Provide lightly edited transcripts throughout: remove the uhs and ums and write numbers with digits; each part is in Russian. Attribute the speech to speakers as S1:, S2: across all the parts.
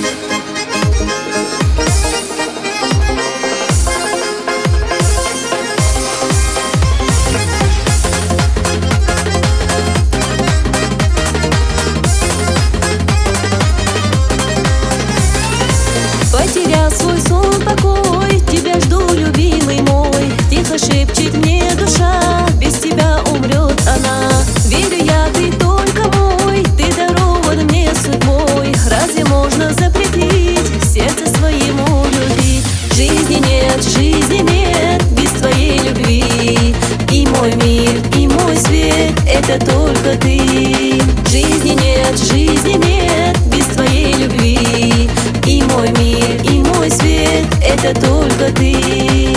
S1: Потерял свой сон, покой, тебя жду, любимый мой. Тихо шепчет мне душа, без тебя умрет она. Верю я, ты только мой, ты дарован мне судьбой. Разве можно запретить сердце своему любить? Жизни нет без твоей любви. И мой мир, и мой свет — это только ты. Жизни нет без твоей любви. И мой мир, и мой свет — это только ты.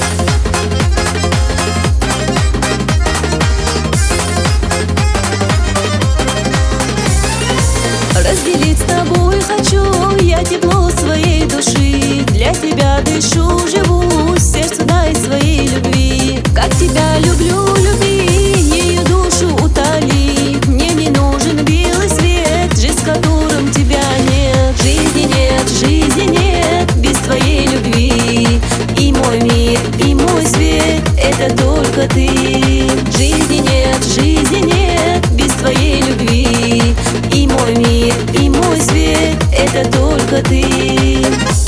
S1: Разделить с тобой хочу я тепло своей души. Для тебя дышу, живу, сердцу дай своей любви. Как тебя люблю, люби, ею душу утоли. Мне не нужен белый свет, жизнь, в котором тебя нет. Жизни нет без твоей любви. И мой мир, и мой свет — это только ты. Жизни нет без твоей любви. И мой мир, и мой свет — это только ты.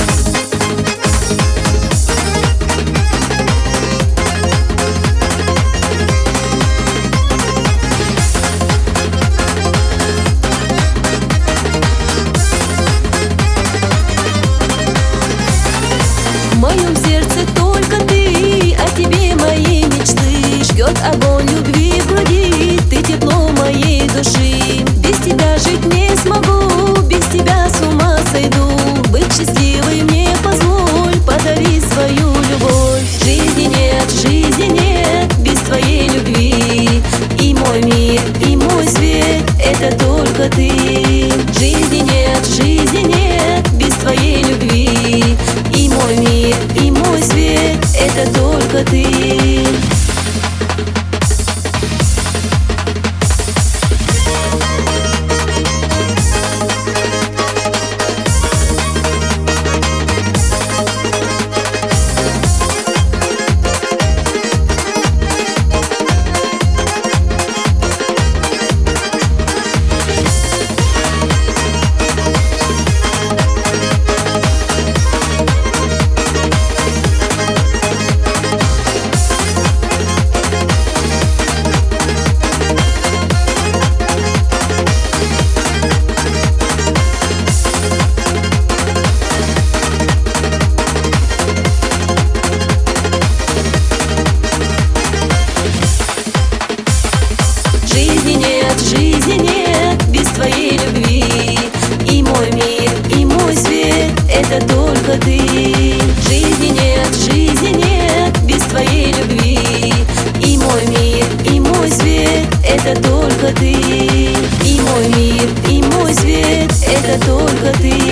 S1: В моем сердце только ты, о тебе мои мечты. Жгет огонь любви в груди, ты тепло моей души. Без тебя жить не смогу, без тебя с ума сойду. Быть счастливой мне позволь, подари свою любовь. Жизни нет без твоей любви. И мой мир, и мой свет — это только ты. Жизни нет без твоей любви. И мой мир, и мой свет — это только ты. Жизни нет без твоей любви. И мой мир, и мой свет — это только ты. Жизни нет без твоей любви. И мой мир, и мой свет — это только ты. И мой мир, и мой свет — это только ты.